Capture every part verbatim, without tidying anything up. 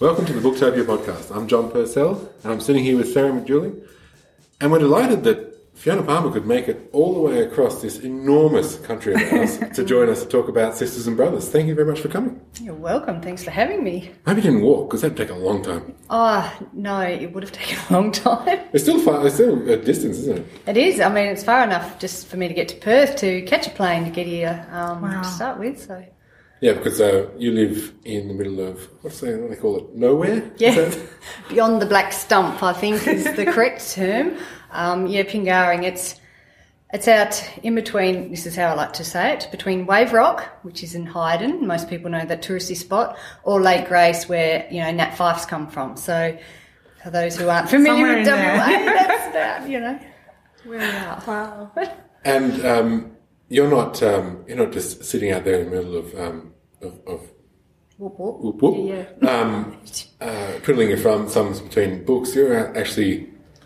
Welcome to the Booktopia podcast. I'm John Purcell, and I'm sitting here with Sarah McJulie, and we're delighted that Fiona Palmer could make it all the way across this enormous country of ours to join us to talk about Sisters and Brothers. Thank you very much for coming. You're welcome. Thanks for having me. I hope you didn't walk, because that'd take a long time. Oh, no, it would have taken a long time. It's still far, it's still a distance, isn't it? It is. I mean, it's far enough just for me to get to Perth to catch a plane to get here um, Wow. to start with. So Yeah, because uh, you live in the middle of, what's they, what do they call it, nowhere? yeah, Is that- beyond the black stump, I think is the correct term. Um, yeah, Pingaring. It's it's out in between. This is how I like to say it: between Wave Rock, which is in Hyden, most people know that touristy spot, or Lake Grace, where you know Nat Fife's come from. So, for those who aren't familiar Somewhere with in W A, there. that's about you know where we are. Wow. And um, you're not um, you're not just sitting out there in the middle of um, of, of Whoop, whoop. whoop whoop, Yeah. um, uh, twiddling your thumb, thumbs between books. You're actually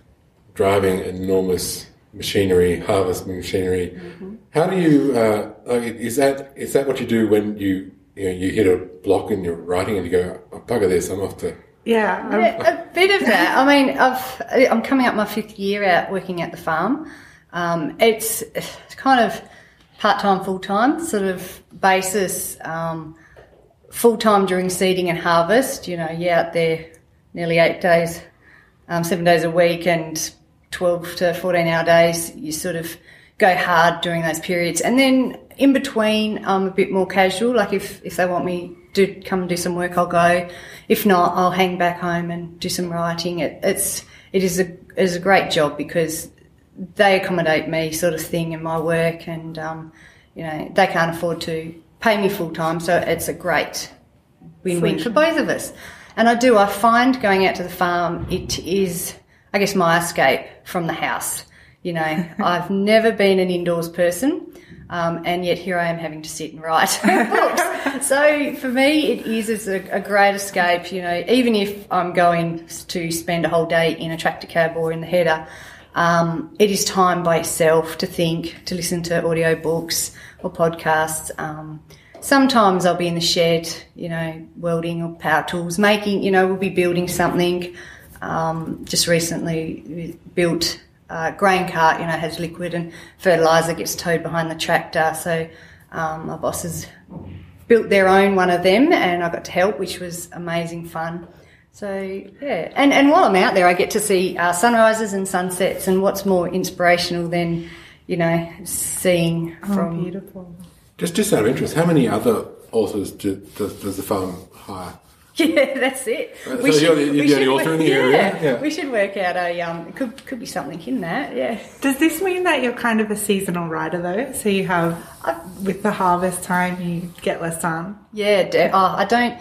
driving enormous machinery, harvest machinery. Mm-hmm. How do you? Uh, like, is that is that what you do when you you know you hit a block in your writing and you go, oh, bugger this, I'm off to. Yeah. I'm- Yeah, a bit of that. I mean, I've, I'm coming up my fifth year out working at the farm. Um, it's, it's kind of part-time, full-time sort of basis, um, full-time during seeding and harvest. You know, you're out there nearly eight days, um, seven days a week and twelve to fourteen hour days. You sort of go hard during those periods. And then in between, I'm a bit more casual. Like if, if they want me to come and do some work, I'll go. If not, I'll hang back home and do some writing. It, it's, it is a, it is a great job because they accommodate me sort of thing in my work and, um, you know, they can't afford to pay me full time. So it's a great win-win for both of us. And I do, I find going out to the farm, it is, I guess, my escape from the house. You know, I've never been an indoors person, um, and yet here I am having to sit and write books. So for me, it is it's a, a great escape. You know, even if I'm going to spend a whole day in a tractor cab or in the header, um, it is time by itself to think, to listen to audio books or podcasts. Um, sometimes I'll be in the shed, you know, welding or power tools, making, you know, we'll be building something. Um, just recently we built a grain cart, you know, has liquid and fertiliser gets towed behind the tractor. So um, my bosses built their own one of them and I got to help, which was amazing fun. So, yeah. And, and while I'm out there, I get to see uh, sunrises and sunsets, and what's more inspirational than, you know, seeing Oh, from... beautiful. Just just out of interest, how many other authors do, does, does the farm hire? Yeah, that's it. So you're the- you're the only author in the yeah, area? Yeah. We should work out a, um, it could, could be something in that, yeah. Does this mean that you're kind of a seasonal writer though? So you have, with the harvest time, you get less sun? Yeah, de- oh, I don't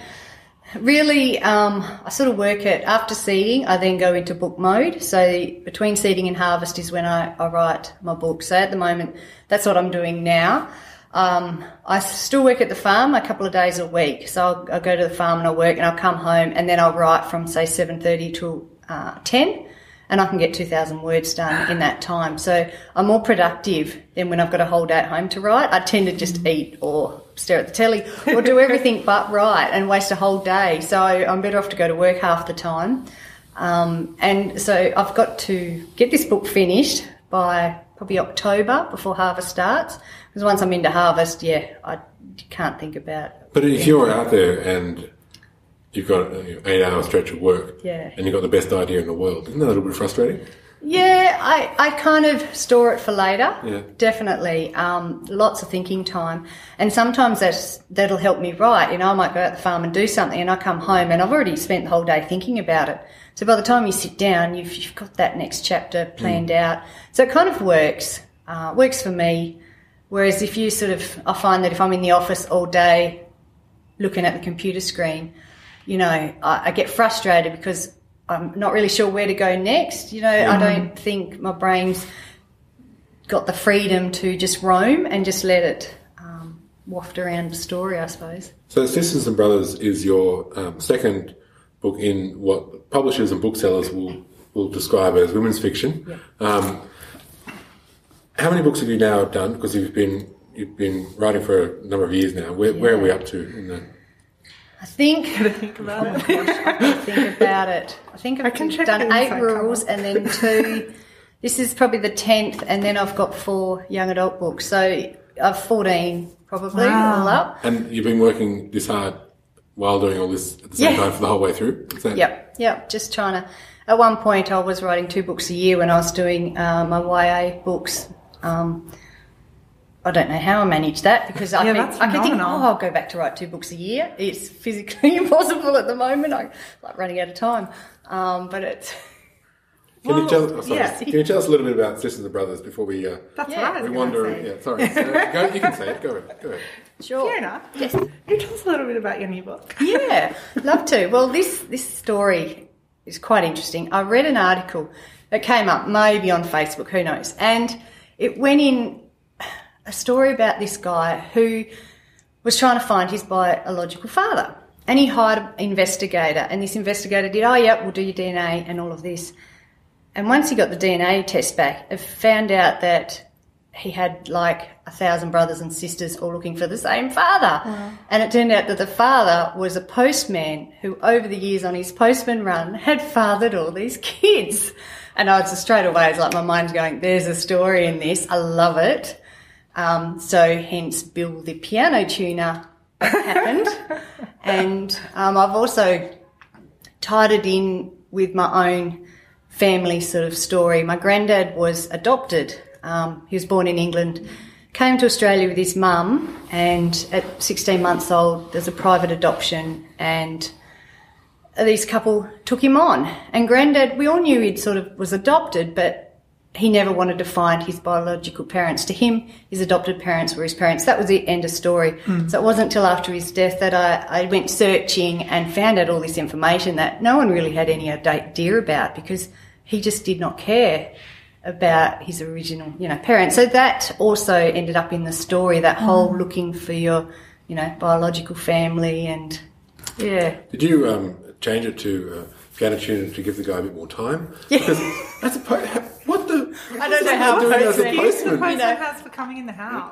really, um, I sort of work it after seeding, I then go into book mode. So between seeding and harvest is when I, I write my book. So at the moment, that's what I'm doing now. Um, I still work at the farm a couple of days a week. So I'll, I'll go to the farm and I'll work and I'll come home and then I'll write from say seven thirty till uh, ten and I can get two thousand words done in that time. So I'm more productive than when I've got a whole day at home to write. I tend to just eat or stare at the telly or do everything but write and waste a whole day. So I'm better off to go to work half the time. Um, and so I've got to get this book finished by probably October before harvest starts. Because once I'm into harvest, yeah, I can't think about it. But if you're out there and you've got an eight-hour stretch of work Yeah. and you've got the best idea in the world, isn't that a little bit frustrating? Yeah, I, I kind of store it for later, Yeah. definitely. Um, lots of thinking time. And sometimes that's, that'll help me write. You know, I might go out the farm and do something and I come home and I've already spent the whole day thinking about it. So by the time you sit down, you've, you've got that next chapter planned mm. out. So it kind of works, uh, works for me. Whereas if you sort of, I find that if I'm in the office all day looking at the computer screen, you know, I, I get frustrated because I'm not really sure where to go next. You know, mm. I don't think my brain's got the freedom to just roam and just let it um, waft around the story, I suppose. So Sisters and Brothers is your um, second book in what publishers and booksellers will, will describe as women's fiction. Yeah. Um, how many books have you now done? Because you've been you've been writing for a number of years now. Where, Yeah. where are we up to in that? I think. Think about it. I think about it. I think I've I can check done the eight inside rules cover. and then two. This is probably the tenth, and then I've got four young adult books. So I've fourteen probably Wow. all up. And you've been working this hard while doing all this at the same Yeah. time for the whole way through? Is that- Yep, yep. Just trying to. At one point, I was writing two books a year when I was doing uh, my Y A books. Um, I don't know how I managed that because I Yeah, think that's I can think, oh, phenomenal. I'll go back to write two books a year. It's physically impossible at the moment. I'm like running out of time. Um, but it's Can, you Well, tell, oh, sorry. yeah. Can you tell us a little bit about Sisters and Brothers before we, uh, That's Yeah. what I was we gonna wander? say. Yeah, sorry. So, go, you can say it. Go ahead. Go ahead. sure. Fiona, Yes. you tell us a little bit about your new book. Yeah, love to. Well, this this story is quite interesting. I read an article that came up maybe on Facebook, who knows, and it went in a story about this guy who was trying to find his biological father, and he hired an investigator, and this investigator did, oh, yeah, we'll do your D N A and all of this. And once he got the D N A test back, it found out that he had like a thousand brothers and sisters all looking for the same father. And it turned out that the father was a postman who over the years on his postman run had fathered all these kids. And I was just straight away, it's like my mind's going, there's a story in this. I love it. Um, so hence Bill the piano tuner happened. And um, I've also tied it in with my own family sort of story. My granddad was adopted. Um, he was born in England, came to Australia with his mum, and at sixteen months old, there's a private adoption, and this couple took him on. And Granddad, we all knew he sort of was adopted, but he never wanted to find his biological parents. To him, his adopted parents were his parents. That was the end of story. Mm. So it wasn't until after his death that I, I went searching and found out all this information that no one really had any idea about, because he just did not care about his original, you know, parents. So that also ended up in the story, that whole mm. looking for your, you know, biological family and, yeah. Did you um, change it to uh, piano tuner to give the guy a bit more time? Yeah. Because as a po- what the? I don't know how doing as a Excuse the postman. postman You know. has for coming in the house.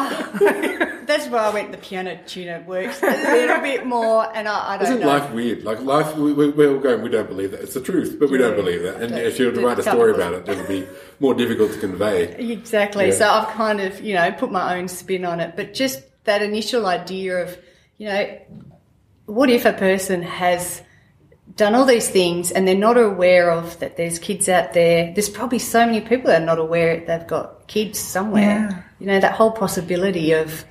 That's why I went the piano tuner works a little bit more, and I, I don't Isn't know. life weird? Like life, we, we, we're all going, we don't believe that. It's the truth, but we don't Yeah. believe that. And Don't- if you were to don't write a come story with about it, it would be more difficult to convey. Exactly. Yeah. So I've kind of, you know, put my own spin on it. But just that initial idea of, you know, what if a person has done all these things and they're not aware of that there's kids out there. There's probably so many people that are not aware they've got kids somewhere. Yeah. You know, that whole possibility of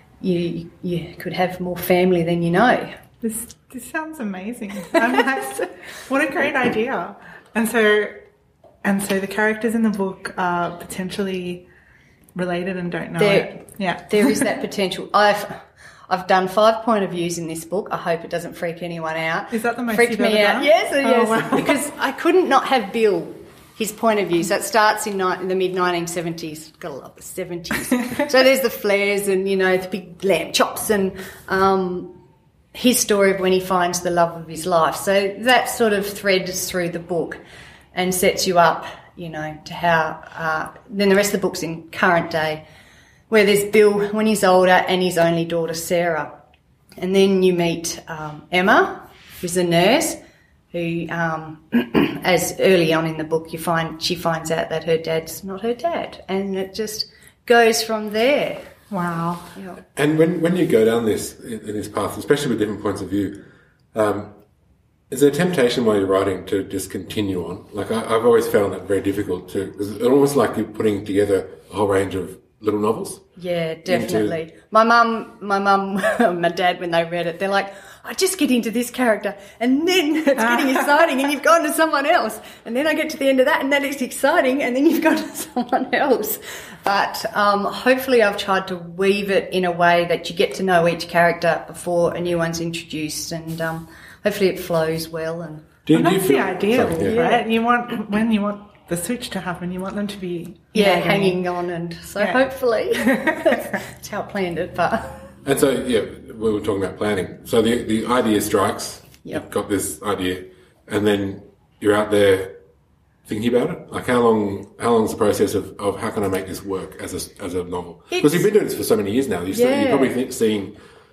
you you could have more family than you know. This this sounds amazing. I'm like, what a great idea. And so and so the characters in the book are potentially related and don't know There- it. Yeah. There is that potential. I've I've done five point of views in this book. I hope it doesn't freak anyone out. Is that the most Freaked you've me ever out? done? Yes, Oh, yes. wow. Because I couldn't not have Bill, his point of view. So it starts in, ni- in the mid nineteen seventies. Gotta love the seventies. So there's the flares and, you know, the big lamb chops and um, his story of when he finds the love of his life. So that sort of threads through the book and sets you up, you know, to how. Uh, then the rest of the book's in current day, where there's Bill when he's older and his only daughter Sarah. And then you meet um, Emma, who's a nurse, who, um, as early on in the book, you find she finds out that her dad's not her dad, and it just goes from there. Wow. You know. And when, when you go down this in, in this path, especially with different points of view, um, is there a temptation while you're writing to just continue on? Like I, I've always found that very difficult to, because it's almost like you're putting together a whole range of little novels. Yeah, definitely. My mum, my mum, my dad, when they read it, they're like, I just get into this character and then it's getting exciting and you've gone to someone else. And then I get to the end of that and then it's exciting and then you've gone to someone else. But um, hopefully I've tried to weave it in a way that you get to know each character before a new one's introduced, and um, hopefully it flows well. And Do, And do you that's the feel- idea, sorry, yeah. right? You want, when you want the switch to happen, you want them to be yeah, you know, hanging on, and so Yeah. hopefully that's how I planned it. But And so, yeah, we were talking about planning. So the the idea strikes. Yep. You've got this idea, and then you're out there thinking about it. Like how long? How long is the process of, of how can I make this work as a as a novel? Because It's- you've been doing this for so many years now. You've, Yeah. you've probably think, seen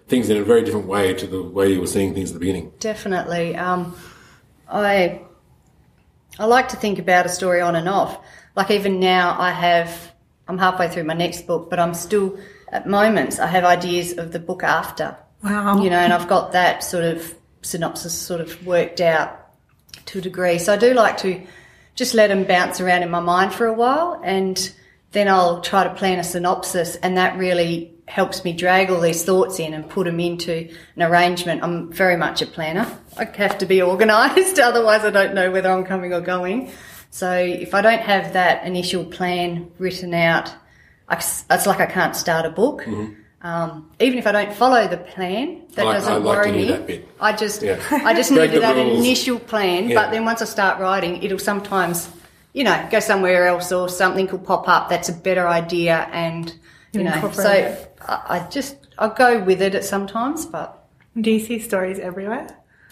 things in a very different way to the way you were seeing things at the beginning. Definitely. Um, I I like to think about a story on and off. Like even now I have, I'm halfway through my next book, but I'm still, at moments, I have ideas of the book after. Wow. You know, and I've got that sort of synopsis sort of worked out to a degree. So I do like to just let them bounce around in my mind for a while, and then I'll try to plan a synopsis, and that really helps me drag all these thoughts in and put them into an arrangement. I'm very much a planner. I have to be organised, otherwise I don't know whether I'm coming or going. So if I don't have that initial plan written out, I, it's like I can't start a book. Mm-hmm. Um, even if I don't follow the plan, that I, doesn't I like worry to hear me. that bit. I just, Yeah. I just Break needed the that rules. initial plan. Yeah. But then once I start writing, it'll sometimes, you know, go somewhere else, or something will pop up that's a better idea, and you You know, incorporate so it. I, I just I go with it at sometimes, but Do you see stories everywhere?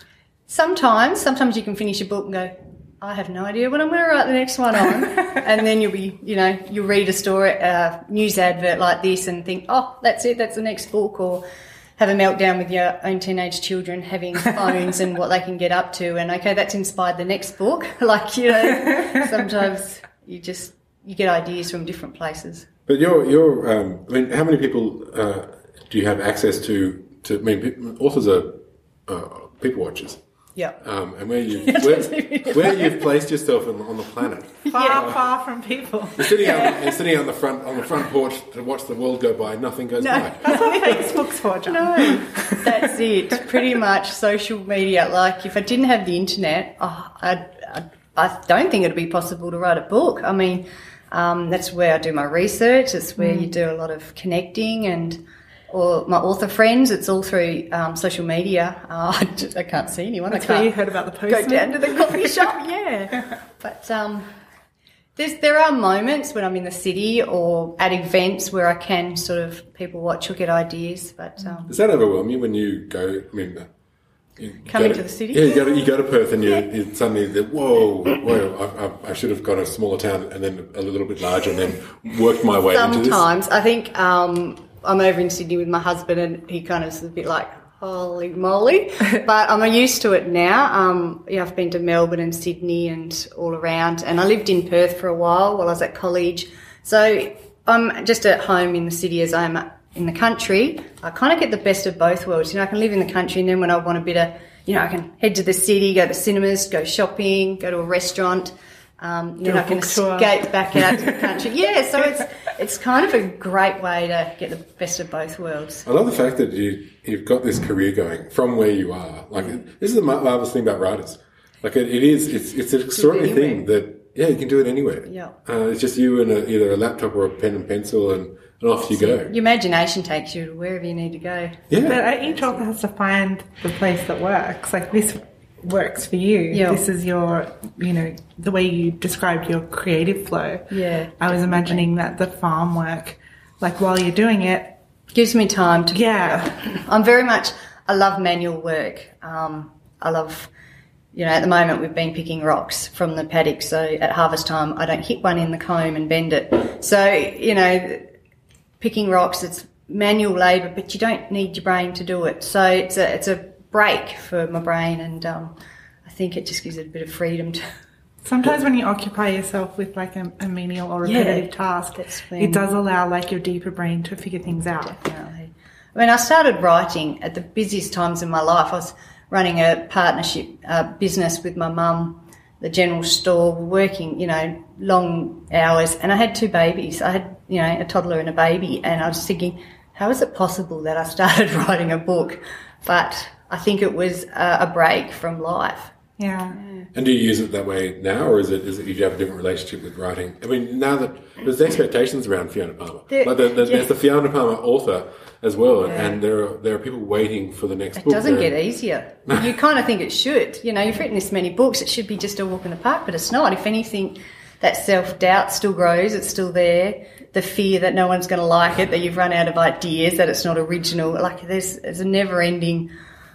sometimes, sometimes you can finish a book and go, I have no idea what I'm going to write the next one on. And then you'll be, you know, you'll read a story, uh, news advert like this and think, oh, that's it, that's the next book. Or have a meltdown with your own teenage children having phones and what they can get up to. And, okay, that's inspired the next book. Like, you know, sometimes you just, you get ideas from different places. But you're, you're um, I mean, how many people uh, do you have access to, to, I mean, pe- authors are uh, people watchers. Yeah. Um, and where you where, where you've placed yourself on, on the planet. Far, Yeah. far from people. You're sitting, out, you're sitting on the front on the front porch to watch the world go by. Nothing goes No. by. That's what Facebook's for, John. No, that's it. Pretty much social media. Like, if I didn't have the internet, oh, I, I, I don't think it'd be possible to write a book. I mean, um, that's where I do my research. It's where you do a lot of connecting, and or my author friends. It's all through um, social media. Uh, I, just, I can't see anyone. That's I can't where you heard about the go postman. down to the coffee shop. Yeah, but um, there's there are moments when I'm in the city or at events where I can sort of people watch or get ideas, but. Um, Does that overwhelm you when you go? I mean, uh, you Coming go to the city? Yeah, you go to, you go to Perth and you, you suddenly think, whoa, whoa! I, I, I should have gone to a smaller town and then a little bit larger, and then worked my way into this. Sometimes. I think um, I'm over in Sydney with my husband, and he kind of is a bit like, holy moly. But I'm used to it now. Um, yeah, I've been to Melbourne and Sydney and all around. And I lived in Perth for a while while I was at college. So I'm just at home in the city as I am in the country. I kind of get the best of both worlds. You know, I can live in the country, and then when I want a bit of, you know, I can head to the city, go to the cinemas, go shopping, go to a restaurant. Um, then Do a I can book tour. escape back out to the country. Yeah, so it's it's kind of a great way to get the best of both worlds. I love the fact that you you've got this career going from where you are. Like, this is the mar- marvelous thing about writers. Like, it, it is, it's it's an extraordinary thing that yeah, you can do it anywhere. Yeah. uh, it's just you and a, either a laptop or a pen and pencil, and, and off you go. Your imagination takes you to wherever you need to go. Yeah, But uh, each author has to find the place that works. Like, this works for you. Yeah. This is your, you know, the way you described your creative flow. Yeah, I was imagining that the farm work, like while you're doing it, gives me time to. yeah. I'm very much. I love manual work. Um, I love. You know, at the moment we've been picking rocks from the paddock, so at harvest time I don't hit one in the comb and bend it. So, you know, picking rocks, it's manual labour, but you don't need your brain to do it. So it's a it's a break for my brain, and um, I think it just gives it a bit of freedom to. Sometimes when you occupy yourself with like a, a menial or repetitive Yeah, task, that's when- it does allow like your deeper brain to figure things out. Definitely. I mean, I started writing at the busiest times in my life. I was running a partnership uh, business with my mum, the general store, working, you know, long hours, and I had two babies. I had, you know, a toddler and a baby, and I was thinking, how is it possible that I started writing a book? But I think it was a, a break from life. Yeah. And do you use it that way now, or is it is it you have a different relationship with writing? I mean, now that there's expectations around Fiona Palmer, There- like the, the, yeah. there's the Fiona Palmer author as well, and there are there are people waiting for the next It book. doesn't There- get easier. You kind of think it should. You know, you've written this many books, it should be just a walk in the park, but it's not. If anything, that self-doubt still grows, it's still there. The fear that no one's going to like it, that you've run out of ideas, that it's not original. Like, there's, there's a never-ending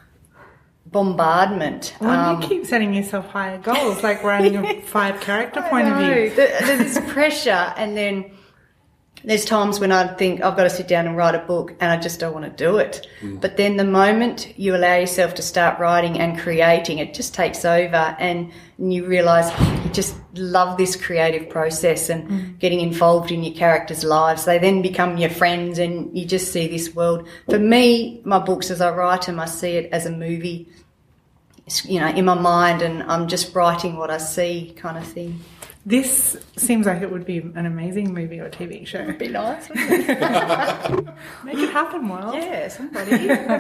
bombardment. Well, Um, you keep setting yourself higher goals, like writing a five character I point of know. view. There- There's this pressure, and then there's times when I think I've got to sit down and write a book and I just don't want to do it. Mm. But then the moment you allow yourself to start writing and creating, it just takes over and you realise you just love this creative process and mm. getting involved in your characters' lives. They then become your friends and you just see this world. For me, my books, as I write them, I see it as a movie, you know, in my mind, and I'm just writing what I see kind of thing. This seems like it would be an amazing movie or T V show. It'd be nice, wouldn't it? Make it happen, Will. Yeah, somebody.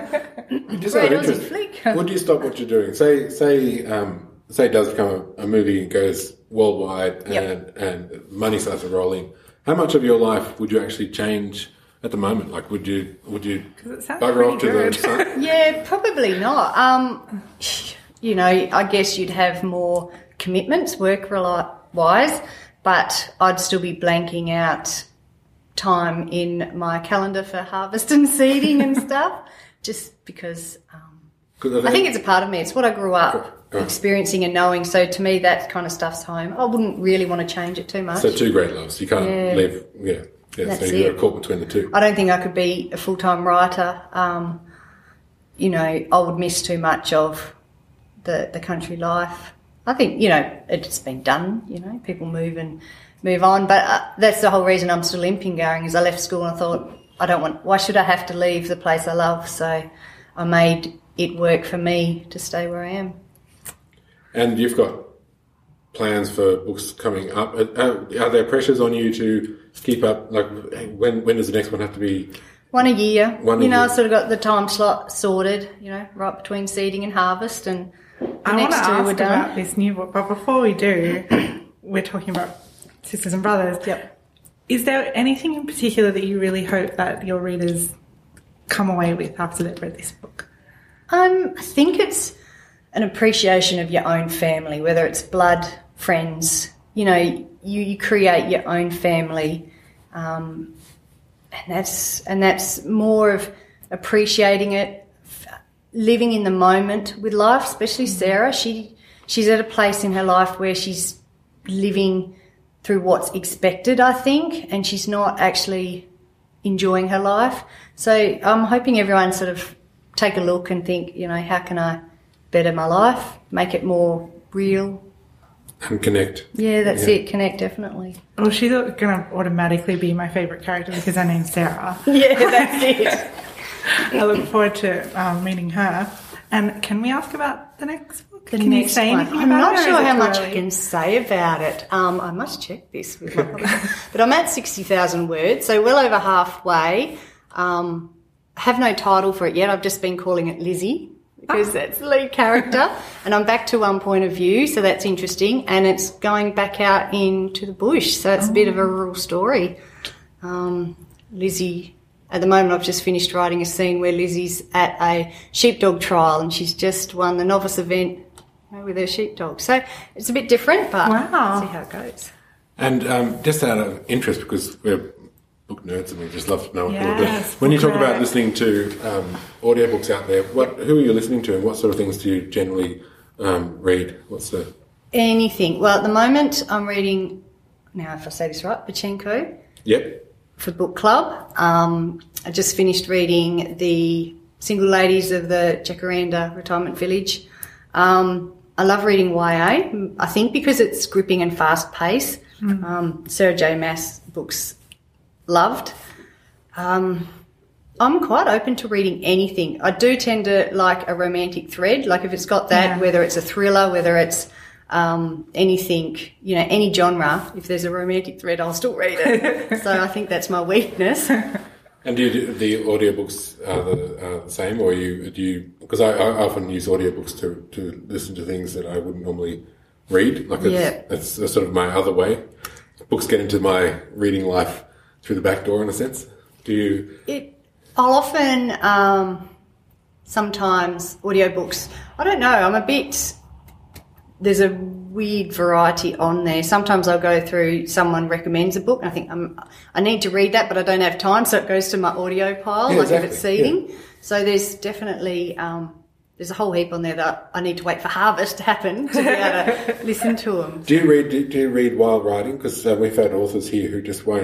Just out of interest, flick. would you stop what you're doing? Say, say, um, say it does become a, a movie and goes worldwide and, yep. and money starts rolling. How much of your life would you actually change at the moment? Like, would you would you bugger off to good. the sun? Yeah, probably not. Um, you know, I guess you'd have more commitments, work-wise, but I'd still be blanking out time in my calendar for harvest and seeding and stuff, just because um, I think it's a part of me. It's what I grew up oh. experiencing and knowing. So to me, that kind of stuff's home. I wouldn't really want to change it too much. So two great loves. You can't yeah. live, yeah. yeah That's so you're it. caught between the two. I don't think I could be a full-time writer. Um, you know, I would miss too much of the, the country life. I think, you know, it's been done, you know, people move and move on. But uh, that's the whole reason I'm still in Pingarring is I left school and I thought, I don't want, why should I have to leave the place I love? So I made it work for me to stay where I am. And you've got plans for books coming up. Are, are there pressures on you to keep up? Like, when when does the next one have to be? One a year. One a you know, year. I sort of got the time slot sorted, you know, right between seeding and harvest, and the I next want to two ask were done. about this new book, but before we do, we're talking about Sisters and Brothers. Yep. Is there anything in particular that you really hope that your readers come away with after they've read this book? Um, I think it's an appreciation of your own family, whether it's blood, friends. You know, you, you create your own family, um, and that's and that's more of appreciating it, living in the moment with life. Especially Sarah, she she's at a place in her life where she's living through what's expected, I think, and she's not actually enjoying her life. So I'm hoping everyone sort of take a look and think, you know, how can I better my life, make it more real? And connect. Yeah, that's Yeah. it. Connect, definitely. Well, she's going to automatically be my favourite character because her name's Sarah. Yeah, that's it. I look forward to um, meeting her. And can we ask about the next book? The can next you say one. anything I'm about not it, or sure is it how too much early? I can say about it. Um, I must check this with my publisher. But I'm at sixty thousand words, so well over halfway. Um, I have no title for it yet. I've just been calling it Lizzie because that's the lead character. And I'm back to one point of view, so that's interesting. And it's going back out into the bush, so it's oh. a bit of a rural story. Um, Lizzie... At the moment, I've just finished writing a scene where Lizzie's at a sheepdog trial and she's just won the novice event, you know, with her sheepdog. So it's a bit different, but wow. we'll see how it goes. And um, just out of interest, because we're book nerds and we just love to know what yes, people do. When you talk nerd. about listening to um, audiobooks out there, what who are you listening to and what sort of things do you generally um, read? What's the... Anything. Well, at the moment, I'm reading, now if I say this right, Pachenko. Yep. For book club. Um, I just finished reading The Single Ladies of the Jacaranda Retirement Village. Um, I love reading Y A, I think because it's gripping and fast paced. Mm. Um, Sarah J. Maas books loved. Um, I'm quite open to reading anything. I do tend to like a romantic thread, like if it's got that, yeah. whether it's a thriller, whether it's Um, anything, you know, any genre. If there's a romantic thread, I'll still read it. So I think that's my weakness. And do you do the audiobooks are the, are the same, or you do you? Because I, I often use audiobooks to to listen to things that I wouldn't normally read. Like it's, yeah. it's sort of my other way. Books get into my reading life through the back door, in a sense. Do you? It. I'll often, um, sometimes audiobooks. I don't know. I'm a bit. There's a weird variety on there. Sometimes I'll go through, someone recommends a book and I think I'm, I need to read that but I don't have time, so it goes to my audio pile, yeah, like exactly. if it's seeding. Yeah. So there's definitely, um, there's a whole heap on there that I need to wait for harvest to happen to be able to listen to them. Do you read, do, do you read while writing? Because uh, we've had authors here who just won't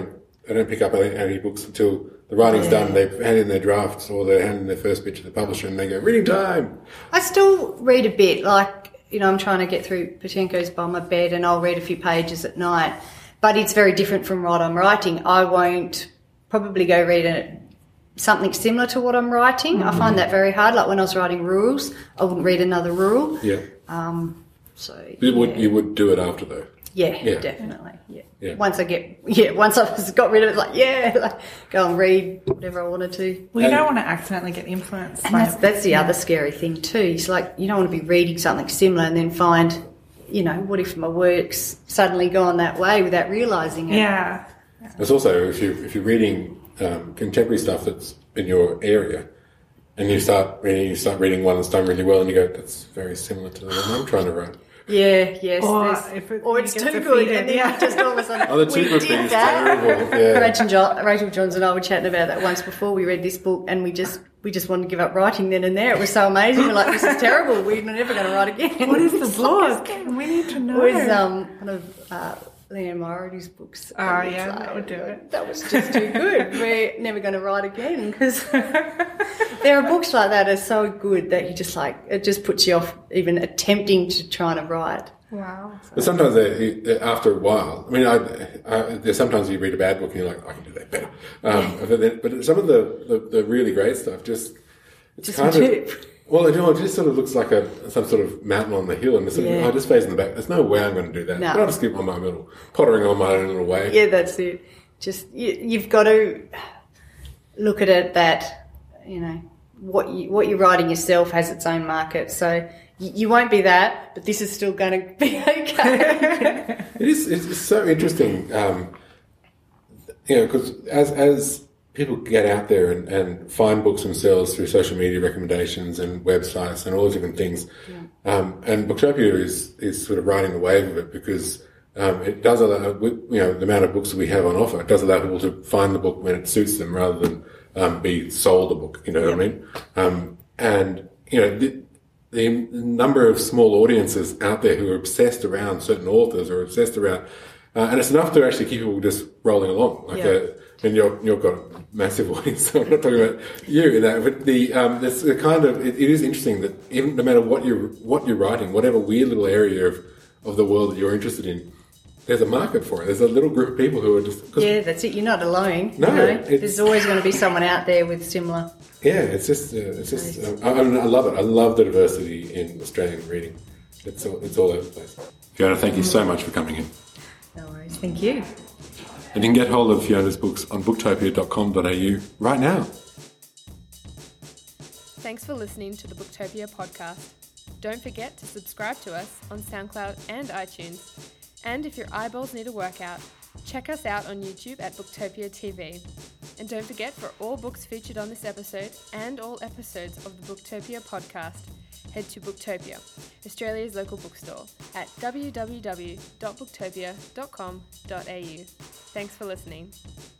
they don't pick up any, any books until the writing's Yeah. done. They hand in their drafts or they hand in their first bit to the publisher, and they go reading time. I still read a bit, like, you know, I'm trying to get through Pachenko's by my bed and I'll read a few pages at night. But it's very different from what I'm writing. I won't probably go read a, something similar to what I'm writing. Mm-hmm. I find that very hard. Like when I was writing rules, I wouldn't read another rule. Yeah. Um, so You would yeah. you would do it after though. Yeah, Yeah. definitely. Yeah. Yeah. Once I get, yeah, once I've got rid of it, like, yeah, like, go and read whatever I wanted to. Well, you And- don't want to accidentally get influenced. And by that's, that's the other scary thing too. It's like you don't want to be reading something similar and then find, you know, what if my work's suddenly gone that way without realising it? Yeah. It's also if you if you're reading um, contemporary stuff that's in your area, and you start reading you start reading one that's done really well, and you go, that's very similar to the one I'm trying to write. Yeah, yes. Or there's- if it- or you it's get too good, defeated, and then yeah. you just all of a sudden, Oh, the too we good did thing is that. terrible. Yeah. Rachel, jo- Rachel Johns and I were chatting about that once before we read this book, and we just we just wanted to give up writing then and there. It was so amazing. We're like, this is terrible. We're never going to write again. What is the It's like- book? We need to know. It was um, one of uh, Leanne Moriarty's books. Oh, And it's yeah, like, that would do it. That was just too good. We're never going to write again because there are books like that are so good that you just like, it just puts you off even attempting to try to write. Wow. But sometimes they, they- after a while, I mean, I, I, there's sometimes you read a bad book and you're like, I can do that better. Um, but, then, but some of the, the, the really great stuff just it's Just kind tip. of well, you know, it just sort of looks like a some sort of mountain on the hill, and it's sort of, Yeah. I just face in the back. There's no way I'm going to do that. No. But I'll just keep on my little pottering on my own little way. Yeah, that's it. Just you, you've got to look at it that you know what you what you're writing yourself has its own market. So you, you won't be that, but this is still going to be okay. It is. It's, it's so interesting, um, you know, because as as people get out there and, and find books themselves through social media recommendations and websites and all those different things, um, and Booktopia is is sort of riding the wave of it because um, it does allow, you know, the amount of books that we have on offer. It does allow people to find the book when it suits them rather than um, be sold a book. You know what I mean? Um, and you know. The, The number of small audiences out there who are obsessed around certain authors or obsessed around, uh, and it's enough to actually keep people just rolling along. Like, Yeah. a, and you're you've got a massive audience. So I'm not talking about you in that, but the um, there's a kind of it, it is interesting that even no matter what you're what you're writing, whatever weird little area of, of the world that you're interested in, there's a market for it. There's a little group of people who are just 'cause- Yeah, that's it. You're not alone. No, you know? it's- There's always going to be someone out there with similar. yeah. It's just uh, it's just uh, I, I mean, I love it. I love the diversity in Australian reading. It's all, it's all over the place. Fiona, thank you so much for coming in. No worries. Thank you. And you can get hold of Fiona's books on booktopia dot com dot a u right now. Thanks for listening to the Booktopia podcast. Don't forget to subscribe to us on SoundCloud and iTunes. And if your eyeballs need a workout, check us out on YouTube at Booktopia T V. And don't forget, for all books featured on this episode and all episodes of the Booktopia podcast, head to Booktopia, Australia's local bookstore, at w w w dot booktopia dot com dot a u. Thanks for listening.